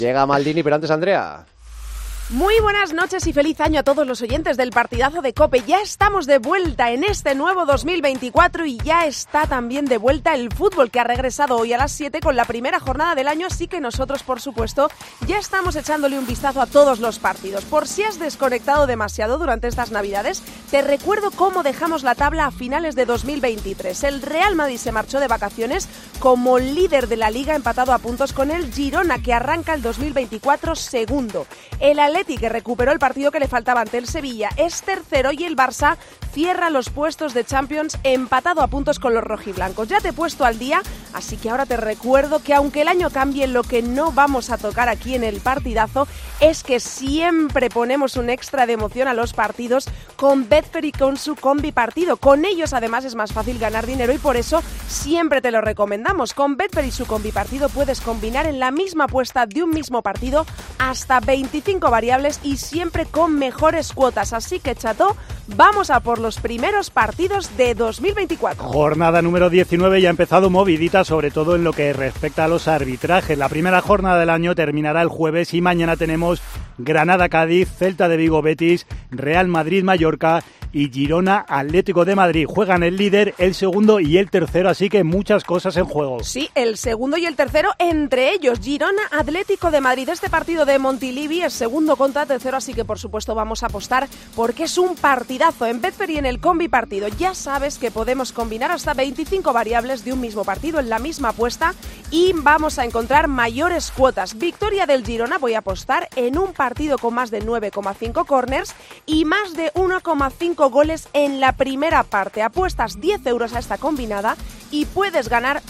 Llega Maldini, pero antes Andrea. Muy buenas noches y feliz año a todos los oyentes del partidazo de COPE. Ya estamos de vuelta en este nuevo 2024 y ya está también de vuelta el fútbol, que ha regresado hoy a las 7 con la primera jornada del año, así que nosotros, por supuesto, ya estamos echándole un vistazo a todos los partidos. Por si has desconectado demasiado durante estas Navidades, te recuerdo cómo dejamos la tabla a finales de 2023. El Real Madrid se marchó de vacaciones como líder de la Liga, empatado a puntos con el Girona, que arranca el 2024 segundo. El Atleti, que recuperó el partido que le faltaba ante el Sevilla, es tercero, y el Barça cierra los puestos de Champions empatado a puntos con los rojiblancos. Ya te he puesto al día, así que ahora te recuerdo que aunque el año cambie, lo que no vamos a tocar aquí en el partidazo es que siempre ponemos un extra de emoción a los partidos con Betfair y con su combi partido. Con ellos además es más fácil ganar dinero y por eso siempre te lo recomendamos. Con Betfair y su combi partido puedes combinar en la misma apuesta de un mismo partido hasta 25 variables y siempre con mejores cuotas. Así que, chato, vamos a por los primeros partidos de 2024. Jornada número 19 ya ha empezado movidita, sobre todo en lo que respecta a los arbitrajes. La primera jornada del año terminará el jueves y mañana tenemos Granada-Cádiz, Celta de Vigo-Betis, Real Madrid-Mallorca y Girona-Atlético de Madrid. Juegan el líder, el segundo y el tercero, así que muchas cosas en juego. Sí, el segundo y el tercero, entre ellos Girona-Atlético de Madrid. Este partido de Montilivi es segundo contra tercero, así que por supuesto vamos a apostar porque es un partidazo en Betfair y en el combi partido. Ya sabes que podemos combinar hasta 25 variables de un mismo partido en la misma apuesta y vamos a encontrar mayores cuotas. Victoria del Girona, voy a apostar en un partido con más de 9,5 corners y más de 1,5 goles en la primera parte. Apuestas 10 euros a esta combinada y puedes ganar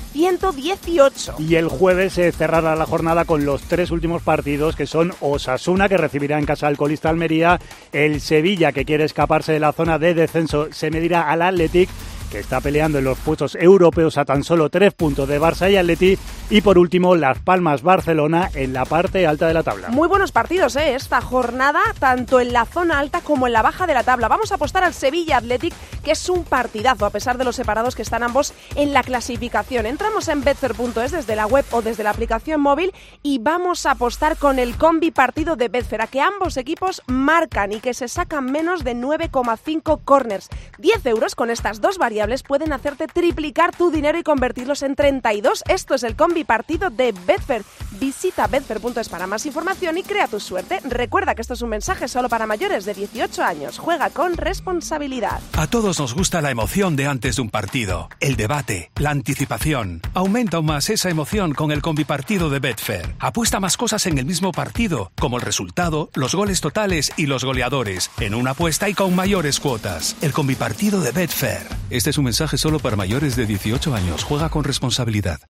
118. Y el jueves se cerrará la jornada con los tres últimos partidos, que son Osasuna, que recibirá en casa al colista Almería, el Sevilla, que quiere escaparse de la zona de descenso, se medirá al Athletic, que está peleando en los puestos europeos a tan solo 3 puntos de Barça y Atleti, y por último Las Palmas-Barcelona en la parte alta de la tabla. Muy buenos partidos, esta jornada, tanto en la zona alta como en la baja de la tabla. Vamos a apostar al Sevilla Athletic, que es un partidazo, a pesar de los separados que están ambos en la clasificación. Entramos en betfair.es desde la web o desde la aplicación móvil y vamos a apostar con el combi partido de Betfair, a que ambos equipos marcan y que se sacan menos de 9,5 corners. 10 euros con estas dos variables pueden hacerte triplicar tu dinero y convertirlos en 32. Esto es el combi partido de Betfair. Visita betfair.es para más información y crea tu suerte. Recuerda que esto es un mensaje solo para mayores de 18 años. Juega con responsabilidad. A todos nos gusta la emoción de antes de un partido, el debate, la anticipación. Aumenta aún más esa emoción con el combi partido de Betfair. Apuesta más cosas en el mismo partido, como el resultado, los goles totales y los goleadores, en una apuesta y con mayores cuotas. El combi partido de Betfair. Este es un mensaje solo para mayores de 18 años. Juega con responsabilidad.